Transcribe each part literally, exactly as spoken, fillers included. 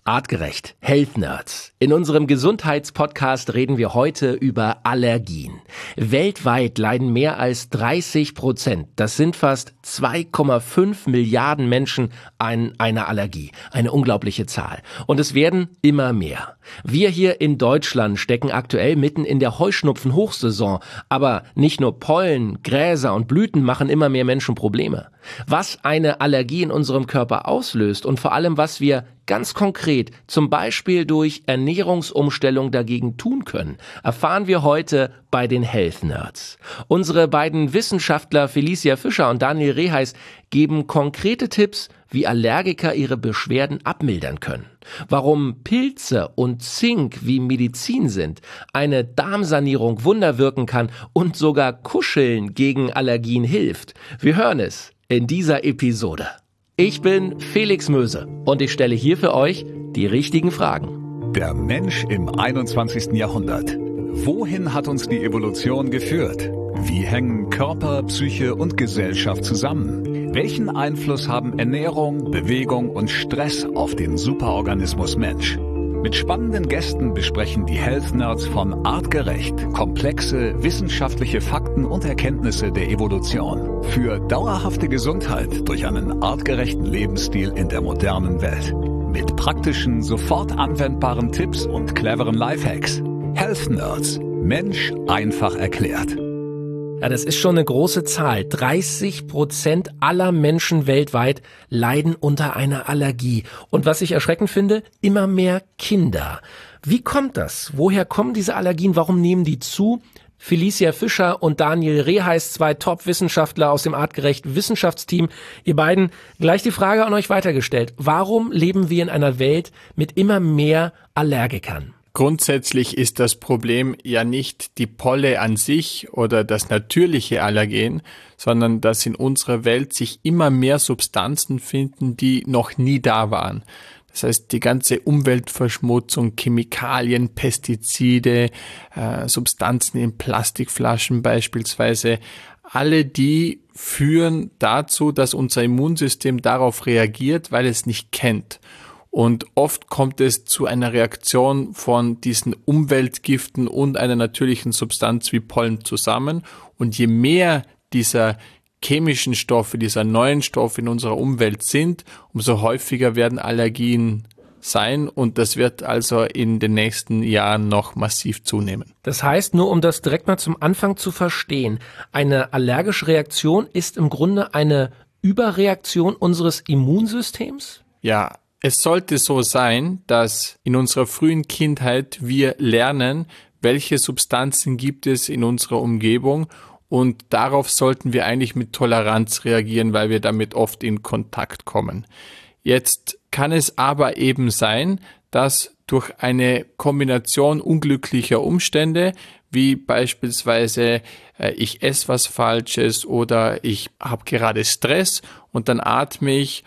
Artgerecht, Health Nerds. In unserem Gesundheitspodcast reden wir heute über Allergien. Weltweit leiden mehr als dreißig Prozent, das sind fast zwei Komma fünf Milliarden Menschen an einer Allergie. Eine unglaubliche Zahl. Und es werden immer mehr. Wir hier in Deutschland stecken aktuell mitten in der Heuschnupfen-Hochsaison. Aber nicht nur Pollen, Gräser und Blüten machen immer mehr Menschen Probleme. Was eine Allergie in unserem Körper auslöst und vor allem, was wir ganz konkret, zum Beispiel durch Ernährungsumstellung dagegen tun können, erfahren wir heute bei den Health Nerds. Unsere beiden Wissenschaftler Felicia Fischer und Daniel Reheis geben konkrete Tipps, wie Allergiker ihre Beschwerden abmildern können. Warum Pilze und Zink wie Medizin sind, eine Darmsanierung Wunder wirken kann und sogar Kuscheln gegen Allergien hilft. Wir hören es in dieser Episode. Ich bin Felix Möse und ich stelle hier für euch die richtigen Fragen. Der Mensch im einundzwanzigsten Jahrhundert. Wohin hat uns die Evolution geführt? Wie hängen Körper, Psyche und Gesellschaft zusammen? Welchen Einfluss haben Ernährung, Bewegung und Stress auf den Superorganismus Mensch? Mit spannenden Gästen besprechen die Health Nerds von Artgerecht komplexe wissenschaftliche Fakten und Erkenntnisse der Evolution für dauerhafte Gesundheit durch einen artgerechten Lebensstil in der modernen Welt. Mit praktischen, sofort anwendbaren Tipps und cleveren Lifehacks. Health Nerds. Mensch einfach erklärt. Ja, das ist schon eine große Zahl. dreißig Prozent aller Menschen weltweit leiden unter einer Allergie. Und was ich erschreckend finde, immer mehr Kinder. Wie kommt das? Woher kommen diese Allergien? Warum nehmen die zu? Felicia Fischer und Daniel Reheis, zwei Top-Wissenschaftler aus dem Artgerecht Wissenschaftsteam. Ihr beiden, gleich die Frage an euch weitergestellt. Warum leben wir in einer Welt mit immer mehr Allergikern? Grundsätzlich ist das Problem ja nicht die Polle an sich oder das natürliche Allergen, sondern dass in unserer Welt sich immer mehr Substanzen finden, die noch nie da waren. Das heißt, die ganze Umweltverschmutzung, Chemikalien, Pestizide, äh, Substanzen in Plastikflaschen beispielsweise, alle die führen dazu, dass unser Immunsystem darauf reagiert, weil es nicht kennt. Und oft kommt es zu einer Reaktion von diesen Umweltgiften und einer natürlichen Substanz wie Pollen zusammen. Und je mehr dieser chemischen Stoffe, dieser neuen Stoffe in unserer Umwelt sind, umso häufiger werden Allergien sein. Und das wird also in den nächsten Jahren noch massiv zunehmen. Das heißt, nur um das direkt mal zum Anfang zu verstehen, eine allergische Reaktion ist im Grunde eine Überreaktion unseres Immunsystems? Ja. Es sollte so sein, dass in unserer frühen Kindheit wir lernen, welche Substanzen gibt es in unserer Umgebung, und darauf sollten wir eigentlich mit Toleranz reagieren, weil wir damit oft in Kontakt kommen. Jetzt kann es aber eben sein, dass durch eine Kombination unglücklicher Umstände, wie beispielsweise äh, ich esse was Falsches oder ich habe gerade Stress und dann atme ich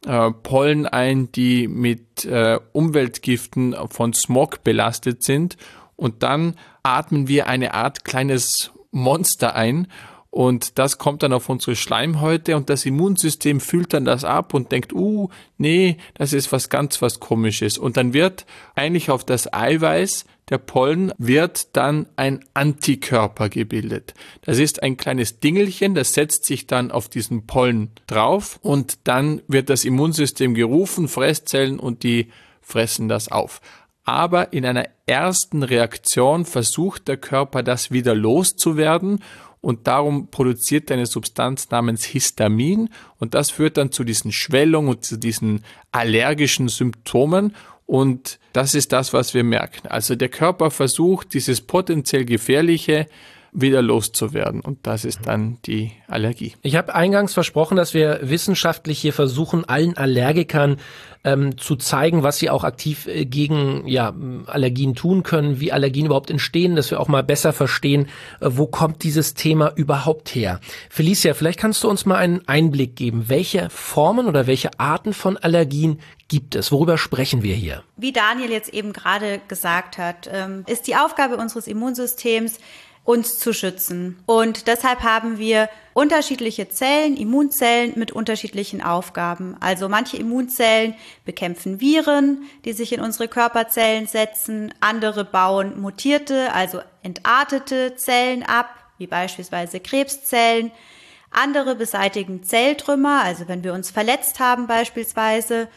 Pollen ein, die mit äh, Umweltgiften von Smog belastet sind, und dann atmen wir eine Art kleines Monster ein und das kommt dann auf unsere Schleimhäute und das Immunsystem fühlt dann das ab und denkt, uh, nee, das ist was ganz was Komisches, und dann wird eigentlich auf das Eiweiß der Pollen wird dann ein Antikörper gebildet. Das ist ein kleines Dingelchen, das setzt sich dann auf diesen Pollen drauf und dann wird das Immunsystem gerufen, Fresszellen, und die fressen das auf. Aber in einer ersten Reaktion versucht der Körper, das wieder loszuwerden, und darum produziert er eine Substanz namens Histamin, und das führt dann zu diesen Schwellungen und zu diesen allergischen Symptomen. Und das ist das, was wir merken. Also der Körper versucht, dieses potenziell Gefährliche wieder loszuwerden. Und das ist dann die Allergie. Ich habe eingangs versprochen, dass wir wissenschaftlich hier versuchen, allen Allergikern ähm, zu zeigen, was sie auch aktiv äh, gegen ja, Allergien tun können, wie Allergien überhaupt entstehen, dass wir auch mal besser verstehen, äh, wo kommt dieses Thema überhaupt her. Felicia, vielleicht kannst du uns mal einen Einblick geben. Welche Formen oder welche Arten von Allergien gibt es? Worüber sprechen wir hier? Wie Daniel jetzt eben gerade gesagt hat, ähm, ist die Aufgabe unseres Immunsystems, uns zu schützen. Und deshalb haben wir unterschiedliche Zellen, Immunzellen mit unterschiedlichen Aufgaben. Also manche Immunzellen bekämpfen Viren, die sich in unsere Körperzellen setzen. Andere bauen mutierte, also entartete Zellen ab, wie beispielsweise Krebszellen. Andere beseitigen Zelltrümmer, also wenn wir uns verletzt haben beispielsweise.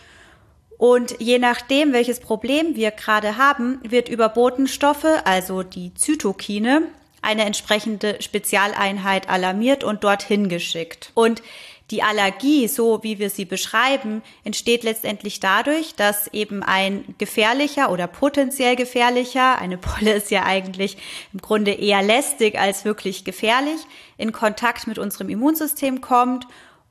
Und je nachdem, welches Problem wir gerade haben, wird über Botenstoffe, also die Zytokine, eine entsprechende Spezialeinheit alarmiert und dorthin geschickt. Und die Allergie, so wie wir sie beschreiben, entsteht letztendlich dadurch, dass eben ein gefährlicher oder potenziell gefährlicher, eine Polle ist ja eigentlich im Grunde eher lästig als wirklich gefährlich, in Kontakt mit unserem Immunsystem kommt,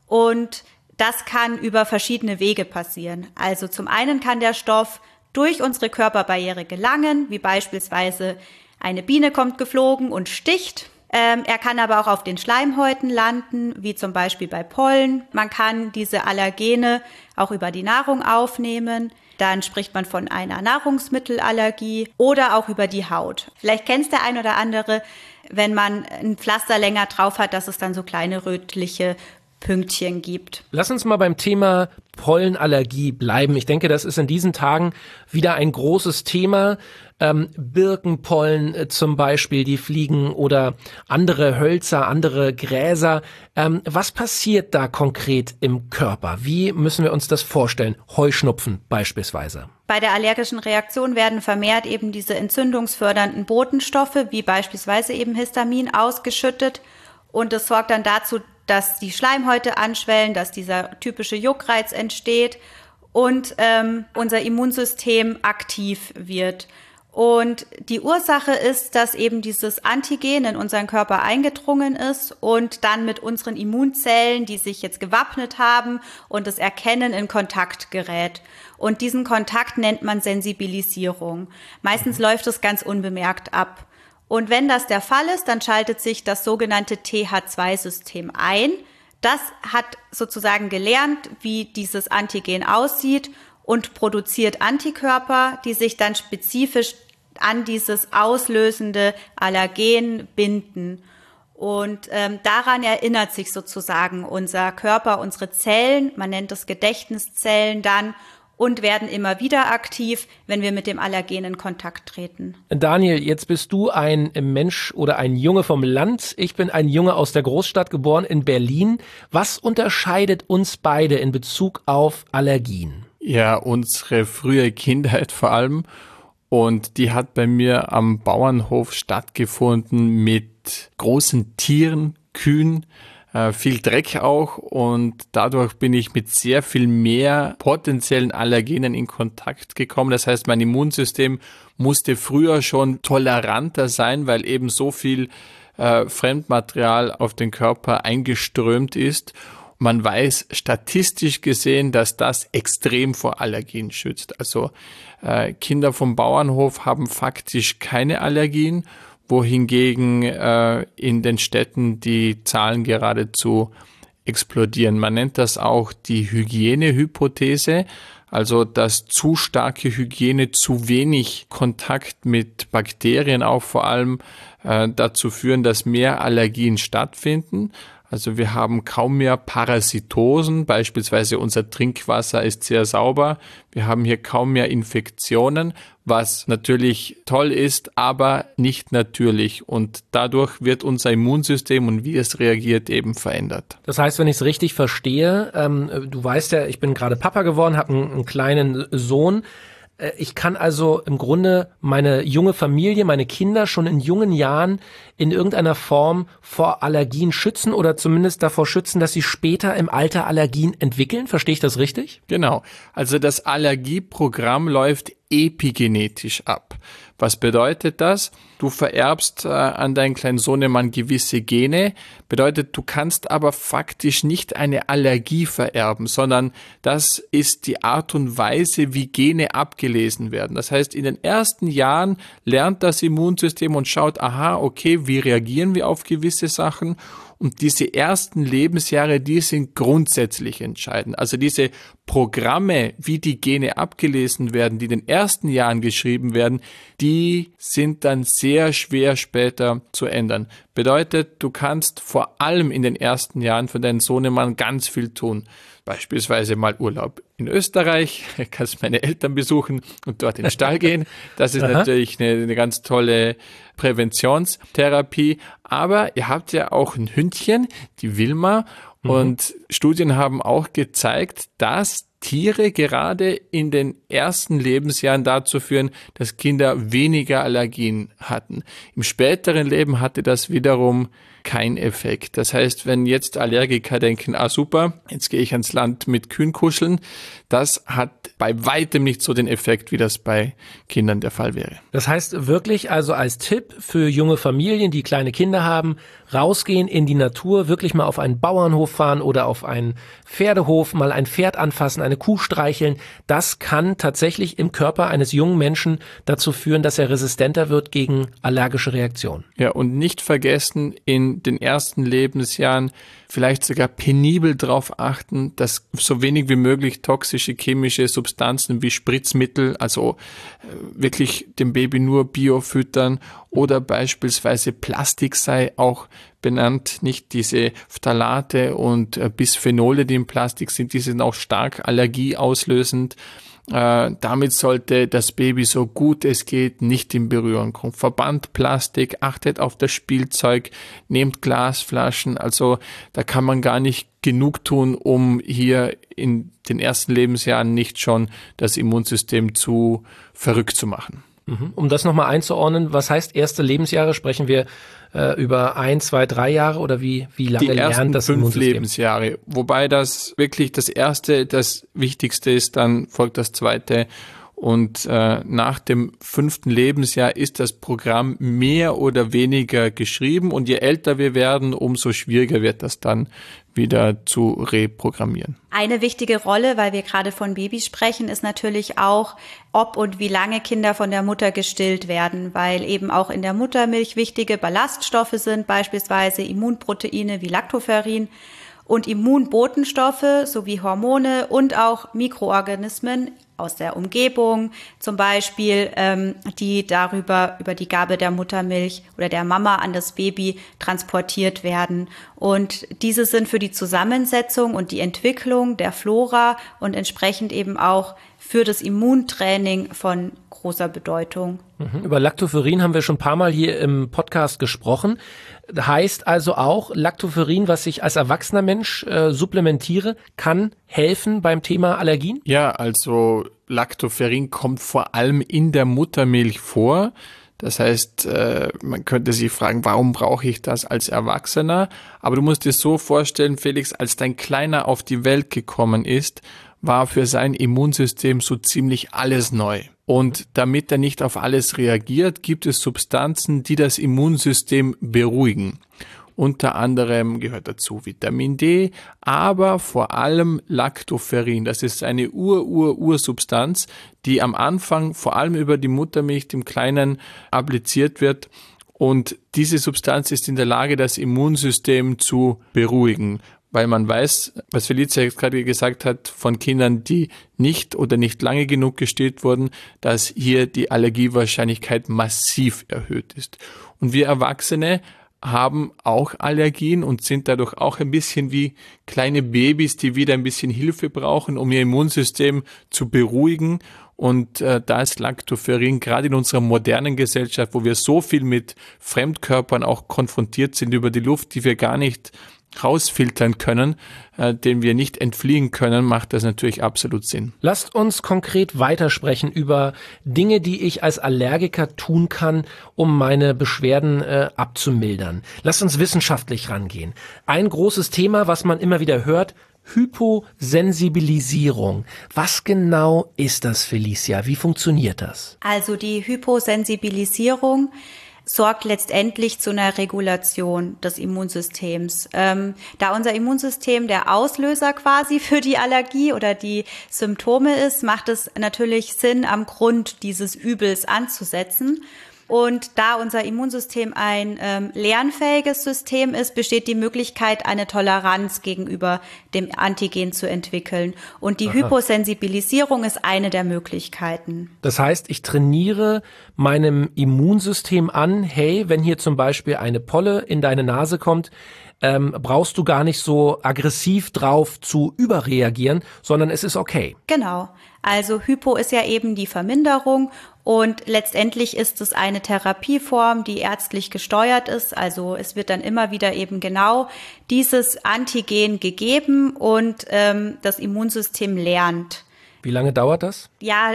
und das kann über verschiedene Wege passieren. Also zum einen kann der Stoff durch unsere Körperbarriere gelangen, wie beispielsweise eine Biene kommt geflogen und sticht. Ähm, er kann aber auch auf den Schleimhäuten landen, wie zum Beispiel bei Pollen. Man kann diese Allergene auch über die Nahrung aufnehmen. Dann spricht man von einer Nahrungsmittelallergie oder auch über die Haut. Vielleicht kennt es der ein oder andere, wenn man ein Pflaster länger drauf hat, dass es dann so kleine rötliche Pünktchen gibt. Lass uns mal beim Thema Pollenallergie bleiben. Ich denke, das ist in diesen Tagen wieder ein großes Thema. Ähm, Birkenpollen äh, zum Beispiel, die fliegen, oder andere Hölzer, andere Gräser. Ähm, was passiert da konkret im Körper? Wie müssen wir uns das vorstellen? Heuschnupfen beispielsweise. Bei der allergischen Reaktion werden vermehrt eben diese entzündungsfördernden Botenstoffe, wie beispielsweise eben Histamin, ausgeschüttet. Und das sorgt dann dazu, dass die Schleimhäute anschwellen, dass dieser typische Juckreiz entsteht und ähm, unser Immunsystem aktiv wird. Und die Ursache ist, dass eben dieses Antigen in unseren Körper eingedrungen ist und dann mit unseren Immunzellen, die sich jetzt gewappnet haben und es erkennen, in Kontakt gerät. Und diesen Kontakt nennt man Sensibilisierung. Meistens läuft es ganz unbemerkt ab. Und wenn das der Fall ist, dann schaltet sich das sogenannte T H zwei System ein. Das hat sozusagen gelernt, wie dieses Antigen aussieht und produziert Antikörper, die sich dann spezifisch an dieses auslösende Allergen binden. Und ähm, daran erinnert sich sozusagen unser Körper, unsere Zellen, man nennt das Gedächtniszellen dann, und werden immer wieder aktiv, wenn wir mit dem Allergen in Kontakt treten. Daniel, jetzt bist du ein Mensch oder ein Junge vom Land. Ich bin ein Junge aus der Großstadt, geboren in Berlin. Was unterscheidet uns beide in Bezug auf Allergien? Ja, unsere frühe Kindheit vor allem. Und die hat bei mir am Bauernhof stattgefunden mit großen Tieren, Kühen, äh, viel Dreck auch. Und dadurch bin ich mit sehr viel mehr potenziellen Allergenen in Kontakt gekommen. Das heißt, mein Immunsystem musste früher schon toleranter sein, weil eben so viel äh, Fremdmaterial auf den Körper eingeströmt ist. Man weiß statistisch gesehen, dass das extrem vor Allergien schützt. Also äh, Kinder vom Bauernhof haben faktisch keine Allergien, wohingegen äh, in den Städten die Zahlen geradezu explodieren. Man nennt das auch die Hygienehypothese, also dass zu starke Hygiene, zu wenig Kontakt mit Bakterien auch vor allem äh, dazu führen, dass mehr Allergien stattfinden. Also wir haben kaum mehr Parasitosen, beispielsweise unser Trinkwasser ist sehr sauber. Wir haben hier kaum mehr Infektionen, was natürlich toll ist, aber nicht natürlich. Und dadurch wird unser Immunsystem und wie es reagiert eben verändert. Das heißt, wenn ich es richtig verstehe, ähm, du weißt ja, ich bin gerade Papa geworden, habe einen, einen kleinen Sohn. Ich kann also im Grunde meine junge Familie, meine Kinder schon in jungen Jahren in irgendeiner Form vor Allergien schützen oder zumindest davor schützen, dass sie später im Alter Allergien entwickeln. Verstehe ich das richtig? Genau. Also das Allergieprogramm läuft epigenetisch ab. Was bedeutet das? Du vererbst äh, an deinen kleinen Sohnemann gewisse Gene, bedeutet, du kannst aber faktisch nicht eine Allergie vererben, sondern das ist die Art und Weise, wie Gene abgelesen werden. Das heißt, in den ersten Jahren lernt das Immunsystem und schaut, aha, okay, wie reagieren wir auf gewisse Sachen? Und diese ersten Lebensjahre, die sind grundsätzlich entscheidend. Also diese Programme, wie die Gene abgelesen werden, die in den ersten Jahren geschrieben werden, die sind dann sehr schwer später zu ändern. Bedeutet, du kannst vor allem in den ersten Jahren für deinen Sohnemann ganz viel tun. Beispielsweise mal Urlaub in Österreich, kannst meine Eltern besuchen und dort in den Stall gehen. Das ist natürlich eine, eine ganz tolle Präventionstherapie. Aber ihr habt ja auch ein Hündchen, die Wilma. Mhm. Und Studien haben auch gezeigt, dass Tiere gerade in den ersten Lebensjahren dazu führen, dass Kinder weniger Allergien hatten. Im späteren Leben hatte das wiederum keinen Effekt. Das heißt, wenn jetzt Allergiker denken, ah super, jetzt gehe ich ans Land mit Kühen kuscheln, das hat bei weitem nicht so den Effekt, wie das bei Kindern der Fall wäre. Das heißt wirklich also als Tipp für junge Familien, die kleine Kinder haben, rausgehen in die Natur, wirklich mal auf einen Bauernhof fahren oder auf einen Pferdehof, mal ein Pferd anfassen, eine Kuh streicheln. Das kann tatsächlich im Körper eines jungen Menschen dazu führen, dass er resistenter wird gegen allergische Reaktionen. Ja, und nicht vergessen, in den ersten Lebensjahren vielleicht sogar penibel darauf achten, dass so wenig wie möglich toxische chemische Substanzen wie Spritzmittel, also äh, wirklich dem Baby nur Bio füttern oder beispielsweise Plastik sei auch benannt, nicht diese Phthalate und äh, Bisphenole, die im Plastik sind, die sind auch stark allergieauslösend. Äh, damit sollte das Baby so gut es geht nicht in Berührung kommen. Verbannt Plastik, achtet auf das Spielzeug, nehmt Glasflaschen. Also da kann man gar nicht genug tun, um hier in den ersten Lebensjahren nicht schon das Immunsystem zu verrückt zu machen. Um das nochmal einzuordnen, was heißt erste Lebensjahre? Sprechen wir äh, über ein, zwei, drei Jahre oder wie, wie lange Die lernt ersten das fünf Immunsystem? Lebensjahre, wobei das wirklich das erste, das Wichtigste ist, dann folgt das zweite. Und äh, nach dem fünften Lebensjahr ist das Programm mehr oder weniger geschrieben und je älter wir werden, umso schwieriger wird das dann wieder zu reprogrammieren. Eine wichtige Rolle, weil wir gerade von Babys sprechen, ist natürlich auch, ob und wie lange Kinder von der Mutter gestillt werden, weil eben auch in der Muttermilch wichtige Ballaststoffe sind, beispielsweise Immunproteine wie Lactoferrin und Immunbotenstoffe sowie Hormone und auch Mikroorganismen aus der Umgebung, zum Beispiel, ähm, die darüber, über die Gabe der Muttermilch oder der Mama an das Baby transportiert werden. Und diese sind für die Zusammensetzung und die Entwicklung der Flora und entsprechend eben auch für das Immuntraining von großer Bedeutung. Mhm. Über Lactoferrin haben wir schon ein paar Mal hier im Podcast gesprochen. Heißt also auch, Lactoferrin, was ich als erwachsener Mensch äh, supplementiere, kann helfen beim Thema Allergien? Ja, also Lactoferrin kommt vor allem in der Muttermilch vor. Das heißt, äh, man könnte sich fragen, warum brauche ich das als Erwachsener? Aber du musst dir so vorstellen, Felix, als dein Kleiner auf die Welt gekommen ist, war für sein Immunsystem so ziemlich alles neu. Und damit er nicht auf alles reagiert, gibt es Substanzen, die das Immunsystem beruhigen. Unter anderem gehört dazu Vitamin D, aber vor allem Lactoferrin. Das ist eine Ur-Ur-Ursubstanz, die am Anfang vor allem über die Muttermilch dem Kleinen appliziert wird. Und diese Substanz ist in der Lage, das Immunsystem zu beruhigen. Weil man weiß, was Felicia jetzt gerade gesagt hat, von Kindern, die nicht oder nicht lange genug gestillt wurden, dass hier die Allergiewahrscheinlichkeit massiv erhöht ist. Und wir Erwachsene haben auch Allergien und sind dadurch auch ein bisschen wie kleine Babys, die wieder ein bisschen Hilfe brauchen, um ihr Immunsystem zu beruhigen. Und äh, da ist Lactoferrin gerade in unserer modernen Gesellschaft, wo wir so viel mit Fremdkörpern auch konfrontiert sind über die Luft, die wir gar nicht rausfiltern können, äh, den wir nicht entfliehen können, macht das natürlich absolut Sinn. Lasst uns konkret weitersprechen über Dinge, die ich als Allergiker tun kann, um meine Beschwerden äh, abzumildern. Lasst uns wissenschaftlich rangehen. Ein großes Thema, was man immer wieder hört, Hyposensibilisierung. Was genau ist das, Felicia? Wie funktioniert das? Also die Hyposensibilisierung sorgt letztendlich zu einer Regulation des Immunsystems. Ähm, da unser Immunsystem der Auslöser quasi für die Allergie oder die Symptome ist, macht es natürlich Sinn, am Grund dieses Übels anzusetzen. Und da unser Immunsystem ein ähm, lernfähiges System ist, besteht die Möglichkeit, eine Toleranz gegenüber dem Antigen zu entwickeln. Und die Aha. Hyposensibilisierung ist eine der Möglichkeiten. Das heißt, ich trainiere meinem Immunsystem an, hey, wenn hier zum Beispiel eine Polle in deine Nase kommt, ähm, brauchst du gar nicht so aggressiv drauf zu überreagieren, sondern es ist okay. Genau. Also Hypo ist ja eben die Verminderung und letztendlich ist es eine Therapieform, die ärztlich gesteuert ist. Also es wird dann immer wieder eben genau dieses Antigen gegeben und ähm, das Immunsystem lernt. Wie lange dauert das? Ja,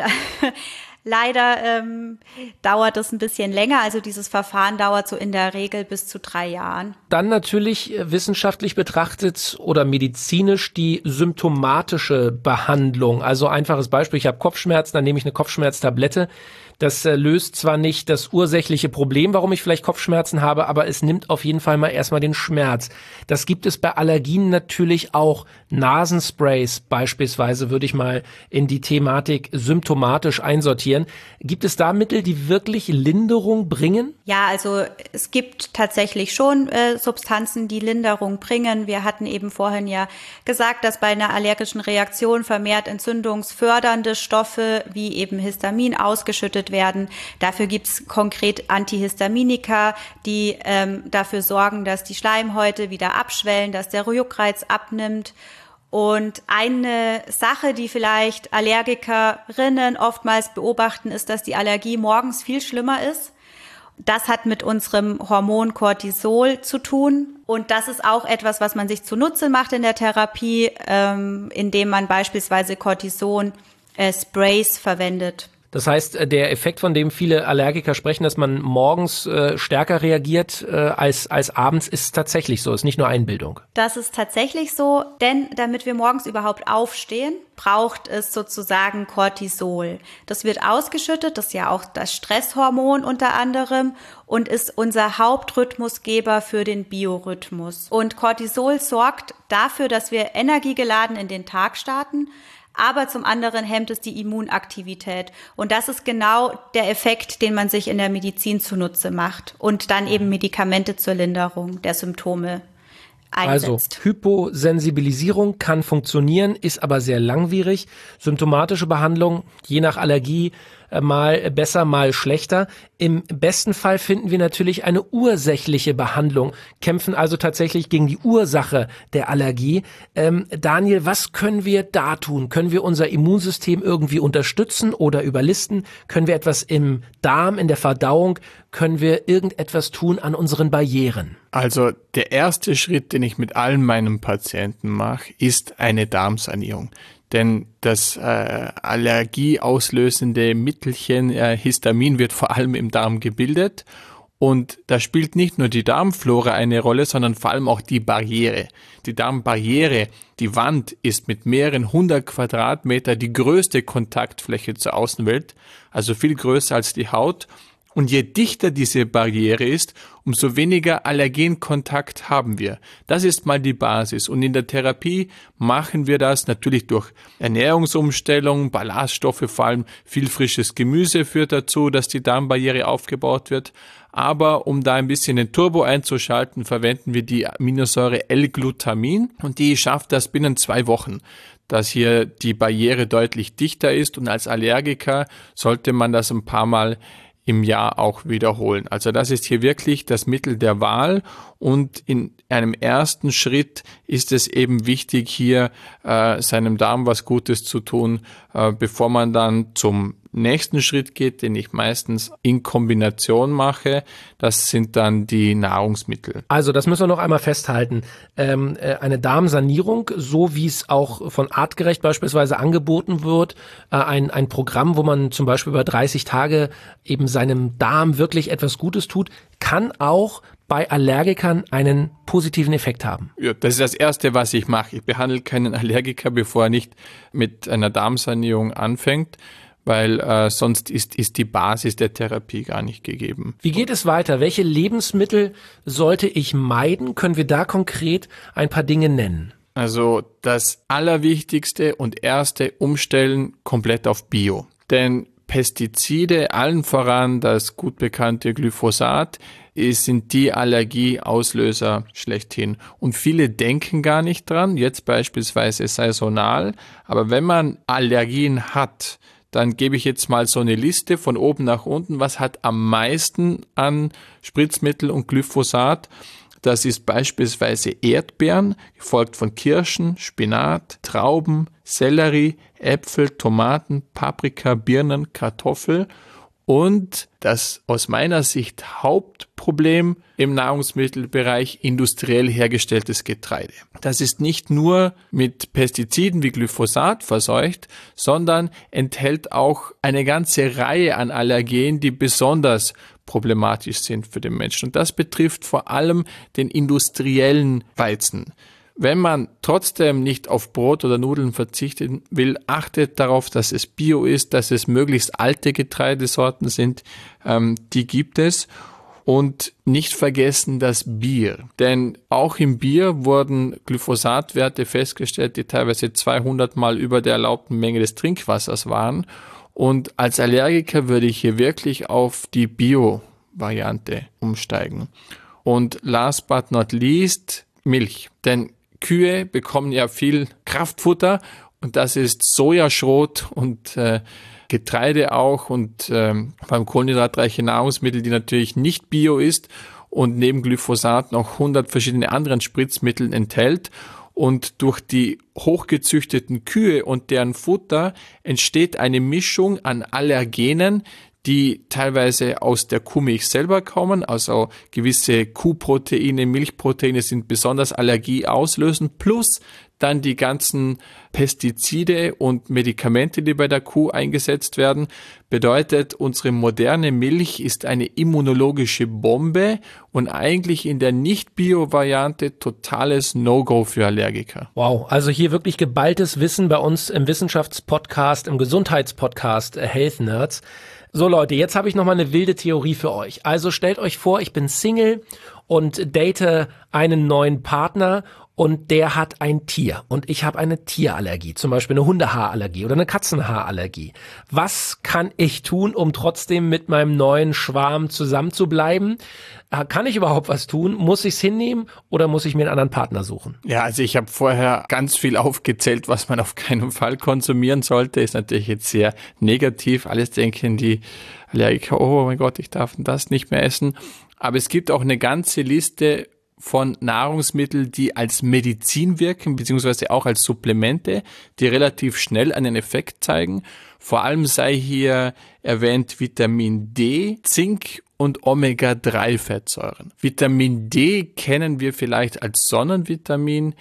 leider ähm, dauert es ein bisschen länger. Also dieses Verfahren dauert so in der Regel bis zu drei Jahren. Dann natürlich wissenschaftlich betrachtet oder medizinisch die symptomatische Behandlung. Also einfaches Beispiel, ich habe Kopfschmerzen, dann nehme ich eine Kopfschmerztablette. Das äh, löst zwar nicht das ursächliche Problem, warum ich vielleicht Kopfschmerzen habe, aber es nimmt auf jeden Fall mal erstmal den Schmerz. Das gibt es bei Allergien natürlich auch. Nasensprays beispielsweise würde ich mal in die Thematik symptomatisch einsortieren. Gibt es da Mittel, die wirklich Linderung bringen? Ja, also es gibt tatsächlich schon äh, Substanzen, die Linderung bringen. Wir hatten eben vorhin ja gesagt, dass bei einer allergischen Reaktion vermehrt entzündungsfördernde Stoffe wie eben Histamin ausgeschüttet werden. Dafür gibt's konkret Antihistaminika, die ähm, dafür sorgen, dass die Schleimhäute wieder abschwellen, dass der Juckreiz abnimmt. Und eine Sache, die vielleicht Allergikerinnen oftmals beobachten, ist, dass die Allergie morgens viel schlimmer ist. Das hat mit unserem Hormon Cortisol zu tun. Und das ist auch etwas, was man sich zunutze macht in der Therapie, ähm, indem man beispielsweise Cortison-Sprays verwendet. Das heißt, der Effekt, von dem viele Allergiker sprechen, dass man morgens äh, stärker reagiert äh, als als abends, ist tatsächlich so, ist nicht nur Einbildung. Das ist tatsächlich so, denn damit wir morgens überhaupt aufstehen, braucht es sozusagen Cortisol. Das wird ausgeschüttet, das ist ja auch das Stresshormon unter anderem und ist unser Hauptrhythmusgeber für den Biorhythmus. Und Cortisol sorgt dafür, dass wir energiegeladen in den Tag starten, aber zum anderen hemmt es die Immunaktivität. Und das ist genau der Effekt, den man sich in der Medizin zunutze macht und dann eben Medikamente zur Linderung der Symptome einsetzt. Also Hyposensibilisierung kann funktionieren, ist aber sehr langwierig. Symptomatische Behandlung, je nach Allergie, mal besser, mal schlechter. Im besten Fall finden wir natürlich eine ursächliche Behandlung, kämpfen also tatsächlich gegen die Ursache der Allergie. Ähm, Daniel, was können wir da tun? Können wir unser Immunsystem irgendwie unterstützen oder überlisten? Können wir etwas im Darm, in der Verdauung? Können wir irgendetwas tun an unseren Barrieren? Also der erste Schritt, den ich mit allen meinen Patienten mache, ist eine Darmsanierung. Denn das äh, allergieauslösende Mittelchen äh, Histamin wird vor allem im Darm gebildet. Und da spielt nicht nur die Darmflora eine Rolle, sondern vor allem auch die Barriere. Die Darmbarriere, die Wand, ist mit mehreren hundert Quadratmeter die größte Kontaktfläche zur Außenwelt, also viel größer als die Haut. Und je dichter diese Barriere ist, umso weniger Allergenkontakt haben wir. Das ist mal die Basis. Und in der Therapie machen wir das natürlich durch Ernährungsumstellung, Ballaststoffe, vor allem viel frisches Gemüse führt dazu, dass die Darmbarriere aufgebaut wird. Aber um da ein bisschen den Turbo einzuschalten, verwenden wir die Aminosäure L-Glutamin und die schafft das binnen zwei Wochen, dass hier die Barriere deutlich dichter ist. Und als Allergiker sollte man das ein paar Mal im Jahr auch wiederholen. Also das ist hier wirklich das Mittel der Wahl und in einem ersten Schritt ist es eben wichtig, hier äh, seinem Darm was Gutes zu tun, äh, bevor man dann zum nächsten Schritt geht, den ich meistens in Kombination mache. Das sind dann die Nahrungsmittel. Also das müssen wir noch einmal festhalten. Ähm, äh, eine Darmsanierung, so wie es auch von Artgerecht beispielsweise angeboten wird, äh, ein, ein Programm, wo man zum Beispiel über dreißig Tage eben seinem Darm wirklich etwas Gutes tut, kann auch bei Allergikern einen positiven Effekt haben. Ja, das ist das Erste, was ich mache. Ich behandle keinen Allergiker, bevor er nicht mit einer Darmsanierung anfängt, weil äh, sonst ist, ist die Basis der Therapie gar nicht gegeben. Wie geht es weiter? Welche Lebensmittel sollte ich meiden? Können wir da konkret ein paar Dinge nennen? Also das Allerwichtigste und Erste, umstellen komplett auf Bio. Denn Pestizide, allen voran das gut bekannte Glyphosat, sind die Allergieauslöser schlechthin. Und viele denken gar nicht dran, jetzt beispielsweise saisonal, aber wenn man Allergien hat, dann gebe ich jetzt mal so eine Liste von oben nach unten, was hat am meisten an Spritzmittel und Glyphosat. Das ist beispielsweise Erdbeeren, gefolgt von Kirschen, Spinat, Trauben, Sellerie, Äpfel, Tomaten, Paprika, Birnen, Kartoffel und das aus meiner Sicht Hauptproblem im Nahrungsmittelbereich industriell hergestelltes Getreide. Das ist nicht nur mit Pestiziden wie Glyphosat verseucht, sondern enthält auch eine ganze Reihe an Allergenen, die besonders problematisch sind für den Menschen. Und das betrifft vor allem den industriellen Weizen. Wenn man trotzdem nicht auf Brot oder Nudeln verzichten will, achtet darauf, dass es bio ist, dass es möglichst alte Getreidesorten sind, ähm, die gibt es. Und nicht vergessen das Bier, denn auch im Bier wurden Glyphosatwerte festgestellt, die teilweise zweihundert Mal über der erlaubten Menge des Trinkwassers waren. Und als Allergiker würde ich hier wirklich auf die Bio-Variante umsteigen. Und last but not least, Milch. Denn Kühe bekommen ja viel Kraftfutter und das ist Sojaschrot und äh, Getreide auch und ähm, beim kohlenhydratreiche Nahrungsmittel, die natürlich nicht bio ist und neben Glyphosat noch hundert verschiedene anderen Spritzmittel enthält. Und durch die hochgezüchteten Kühe und deren Futter entsteht eine Mischung an Allergenen, die teilweise aus der Kuhmilch selber kommen, also gewisse Kuhproteine, Milchproteine sind besonders allergieauslösend, plus dann die ganzen Pestizide und Medikamente, die bei der Kuh eingesetzt werden. Bedeutet, unsere moderne Milch ist eine immunologische Bombe und eigentlich in der Nicht-Bio-Variante totales No-Go für Allergiker. Wow, also hier wirklich geballtes Wissen bei uns im Wissenschaftspodcast, im Gesundheitspodcast Health Nerds. So Leute, jetzt habe ich noch mal eine wilde Theorie für euch. Also stellt euch vor, ich bin Single und date einen neuen Partner und der hat ein Tier und ich habe eine Tierallergie, zum Beispiel eine Hundehaarallergie oder eine Katzenhaarallergie. Was kann ich tun, um trotzdem mit meinem neuen Schwarm zusammen zu bleiben? Kann ich überhaupt was tun? Muss ich es hinnehmen oder muss ich mir einen anderen Partner suchen? Ja, also ich habe vorher ganz viel aufgezählt, was man auf keinen Fall konsumieren sollte. Ist natürlich jetzt sehr negativ. Alles denken die Allergiker, oh mein Gott, ich darf das nicht mehr essen. Aber es gibt auch eine ganze Liste von Nahrungsmitteln, die als Medizin wirken, beziehungsweise auch als Supplemente, die relativ schnell einen Effekt zeigen. Vor allem sei hier erwähnt Vitamin D, Zink und Omega drei Fettsäuren. Vitamin D kennen wir vielleicht als Sonnenvitamin.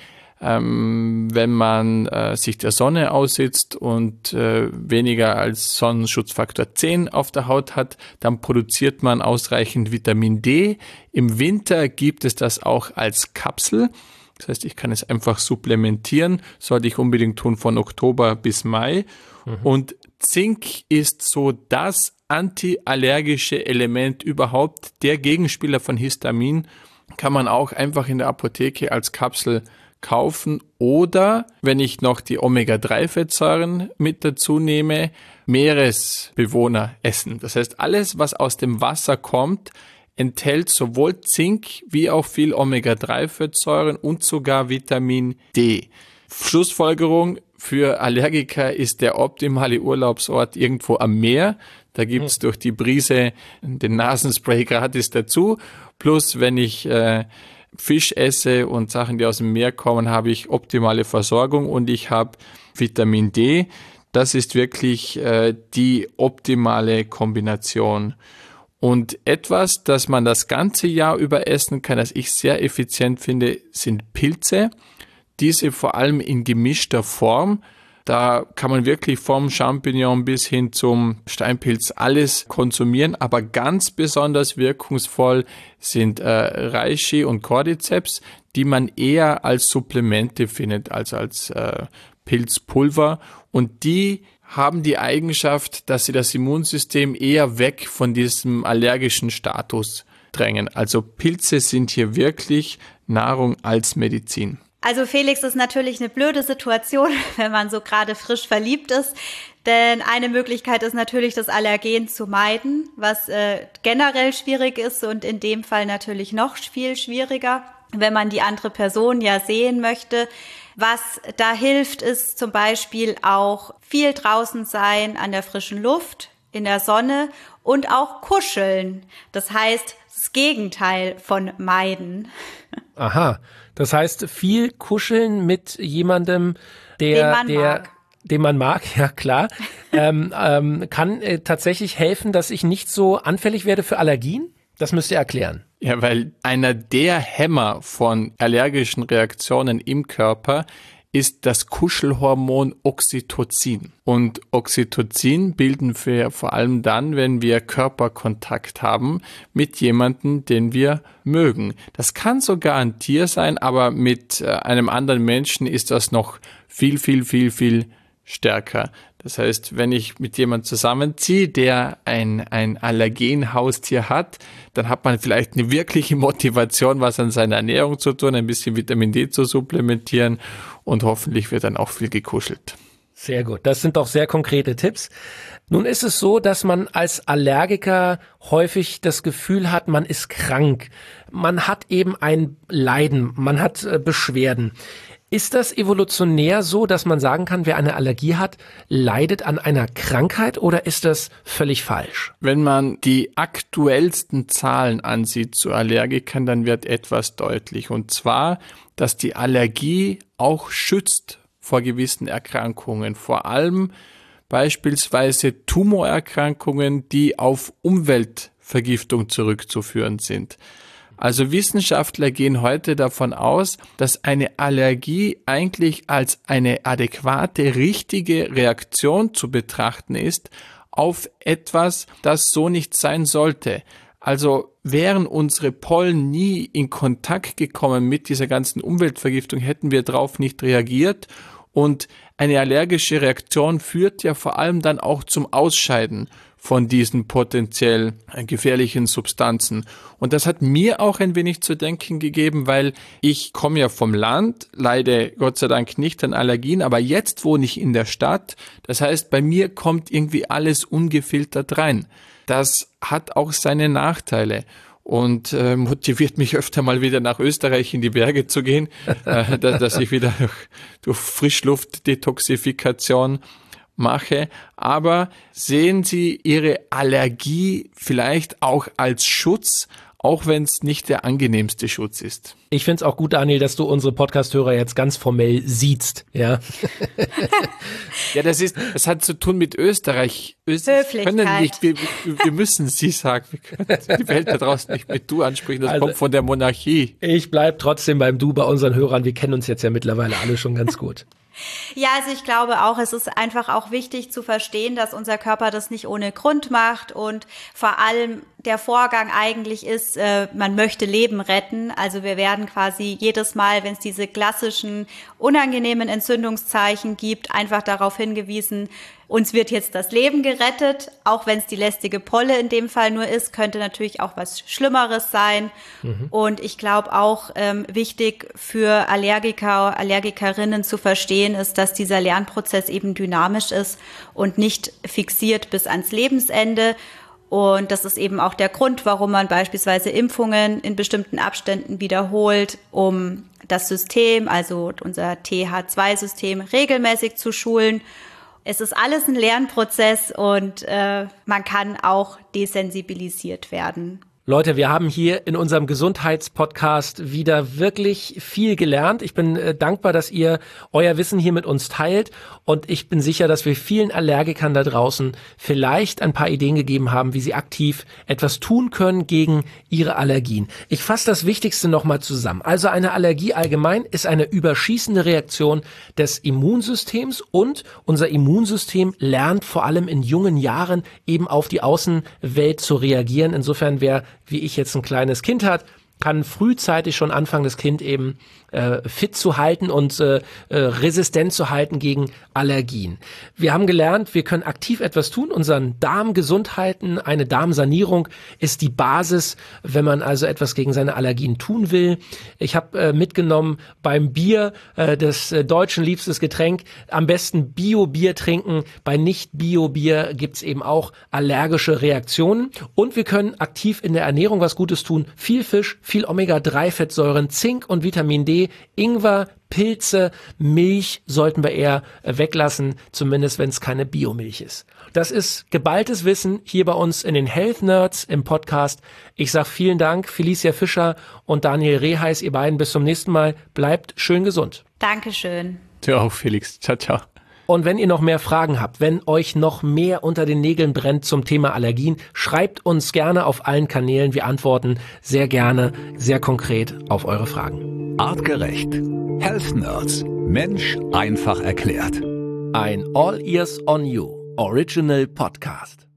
Ähm, wenn man äh, sich der Sonne aussetzt und äh, weniger als Sonnenschutzfaktor zehn auf der Haut hat, dann produziert man ausreichend Vitamin D. Im Winter gibt es das auch als Kapsel. Das heißt, ich kann es einfach supplementieren, sollte ich unbedingt tun von Oktober bis Mai. Mhm. Und Zink ist so das antiallergische Element überhaupt. Der Gegenspieler von Histamin kann man auch einfach in der Apotheke als Kapsel kaufen oder, wenn ich noch die Omega drei Fettsäuren mit dazu nehme, Meeresbewohner essen. Das heißt, alles, was aus dem Wasser kommt, enthält sowohl Zink wie auch viel Omega drei Fettsäuren und sogar Vitamin D. Schlussfolgerung für Allergiker ist der optimale Urlaubsort irgendwo am Meer. Da gibt's durch die Brise den Nasenspray gratis dazu. Plus, wenn ich äh, Fisch esse und Sachen, die aus dem Meer kommen, habe ich optimale Versorgung und ich habe Vitamin D. Das ist wirklich äh, die optimale Kombination. Und etwas, das man das ganze Jahr über essen kann, das ich sehr effizient finde, sind Pilze. Diese vor allem in gemischter Form. Da kann man wirklich vom Champignon bis hin zum Steinpilz alles konsumieren, aber ganz besonders wirkungsvoll sind äh, Reishi und Cordyceps, die man eher als Supplemente findet als als äh, Pilzpulver. Und die haben die Eigenschaft, dass sie das Immunsystem eher weg von diesem allergischen Status drängen. Also Pilze sind hier wirklich Nahrung als Medizin. Also Felix, ist natürlich eine blöde Situation, wenn man so gerade frisch verliebt ist. Denn eine Möglichkeit ist natürlich, das Allergen zu meiden, was äh, generell schwierig ist und in dem Fall natürlich noch viel schwieriger, wenn man die andere Person ja sehen möchte. Was da hilft, ist zum Beispiel auch viel draußen sein, an der frischen Luft, in der Sonne und auch kuscheln. Das heißt, das Gegenteil von meiden. Aha, das heißt viel kuscheln mit jemandem, der, den man der, mag. den man mag, ja klar, ähm, ähm, kann äh, tatsächlich helfen, dass ich nicht so anfällig werde für Allergien? Das müsst ihr erklären. Ja, weil einer der Hämmer von allergischen Reaktionen im Körper ist das Kuschelhormon Oxytocin. Und Oxytocin bilden wir vor allem dann, wenn wir Körperkontakt haben mit jemandem, den wir mögen. Das kann sogar ein Tier sein, aber mit einem anderen Menschen ist das noch viel, viel, viel, viel stärker. Das heißt, wenn ich mit jemandem zusammenziehe, der ein, ein Allergenhaustier hat, dann hat man vielleicht eine wirkliche Motivation, was an seiner Ernährung zu tun, ein bisschen Vitamin D zu supplementieren und hoffentlich wird dann auch viel gekuschelt. Sehr gut, das sind doch sehr konkrete Tipps. Nun ist es so, dass man als Allergiker häufig das Gefühl hat, man ist krank. Man hat eben ein Leiden, man hat äh, Beschwerden. Ist das evolutionär so, dass man sagen kann, wer eine Allergie hat, leidet an einer Krankheit oder ist das völlig falsch? Wenn man die aktuellsten Zahlen ansieht zu Allergikern, dann wird etwas deutlich. Und zwar, dass die Allergie auch schützt vor gewissen Erkrankungen. Vor allem beispielsweise Tumorerkrankungen, die auf Umweltvergiftung zurückzuführen sind. Also Wissenschaftler gehen heute davon aus, dass eine Allergie eigentlich als eine adäquate, richtige Reaktion zu betrachten ist auf etwas, das so nicht sein sollte. Also wären unsere Pollen nie in Kontakt gekommen mit dieser ganzen Umweltvergiftung, hätten wir darauf nicht reagiert. Und eine allergische Reaktion führt ja vor allem dann auch zum Ausscheiden von diesen potenziell gefährlichen Substanzen. Und das hat mir auch ein wenig zu denken gegeben, weil ich komme ja vom Land, leide Gott sei Dank nicht an Allergien, aber jetzt wohne ich in der Stadt. Das heißt, bei mir kommt irgendwie alles ungefiltert rein. Das hat auch seine Nachteile und äh, motiviert mich öfter mal wieder nach Österreich in die Berge zu gehen, äh, dass, dass ich wieder durch, durch Frischluftdetoxifikation mache, aber sehen Sie Ihre Allergie vielleicht auch als Schutz, auch wenn es nicht der angenehmste Schutz ist? Ich finde es auch gut, Daniel, dass du unsere Podcast-Hörer jetzt ganz formell siehst, ja. Ja, das ist, das hat zu tun mit Österreich. Österreich können nicht, wir, wir müssen Sie sagen, wir können die Welt da draußen nicht mit Du ansprechen, das also, kommt von der Monarchie. Ich bleib trotzdem beim Du bei unseren Hörern, wir kennen uns jetzt ja mittlerweile alle schon ganz gut. Ja, also ich glaube auch, es ist einfach auch wichtig zu verstehen, dass unser Körper das nicht ohne Grund macht und vor allem der Vorgang eigentlich ist, äh, man möchte Leben retten. Also wir werden quasi jedes Mal, wenn es diese klassischen unangenehmen Entzündungszeichen gibt, einfach darauf hingewiesen, uns wird jetzt das Leben gerettet, auch wenn es die lästige Polle in dem Fall nur ist, könnte natürlich auch was Schlimmeres sein. Mhm. Und ich glaube auch ähm, wichtig für Allergiker, Allergikerinnen zu verstehen ist, dass dieser Lernprozess eben dynamisch ist und nicht fixiert bis ans Lebensende. Und das ist eben auch der Grund, warum man beispielsweise Impfungen in bestimmten Abständen wiederholt, um das System, also unser T H zwei System, regelmäßig zu schulen. Es ist alles ein Lernprozess und äh, man kann auch desensibilisiert werden. Leute, wir haben hier in unserem Gesundheitspodcast wieder wirklich viel gelernt. Ich bin äh, dankbar, dass ihr euer Wissen hier mit uns teilt und ich bin sicher, dass wir vielen Allergikern da draußen vielleicht ein paar Ideen gegeben haben, wie sie aktiv etwas tun können gegen ihre Allergien. Ich fasse das Wichtigste nochmal zusammen. Also eine Allergie allgemein ist eine überschießende Reaktion des Immunsystems und unser Immunsystem lernt vor allem in jungen Jahren eben auf die Außenwelt zu reagieren. Insofern, wer wie ich jetzt ein kleines Kind hat, kann frühzeitig schon anfangen, das Kind eben äh, fit zu halten und äh, äh, resistent zu halten gegen Allergien. Wir haben gelernt, wir können aktiv etwas tun, unseren Darm gesund halten. Eine Darmsanierung ist die Basis, wenn man also etwas gegen seine Allergien tun will. Ich habe äh, mitgenommen beim Bier, äh, des äh, Deutschen liebstes Getränk, am besten Bio-Bier trinken. Bei Nicht-Bio-Bier gibt's eben auch allergische Reaktionen. Und wir können aktiv in der Ernährung was Gutes tun. Viel Fisch, viel Omega drei Fettsäuren, Zink und Vitamin D, Ingwer, Pilze, Milch sollten wir eher weglassen, zumindest wenn es keine Biomilch ist. Das ist geballtes Wissen hier bei uns in den Health Nerds im Podcast. Ich sage vielen Dank, Felicia Fischer und Daniel Reheis, ihr beiden, bis zum nächsten Mal. Bleibt schön gesund. Dankeschön. Du auch, Felix. Ciao, ciao. Und wenn ihr noch mehr Fragen habt, wenn euch noch mehr unter den Nägeln brennt zum Thema Allergien, schreibt uns gerne auf allen Kanälen. Wir antworten sehr gerne, sehr konkret auf eure Fragen. Artgerecht. Health Nerds. Mensch einfach erklärt. Ein All Ears on You Original Podcast.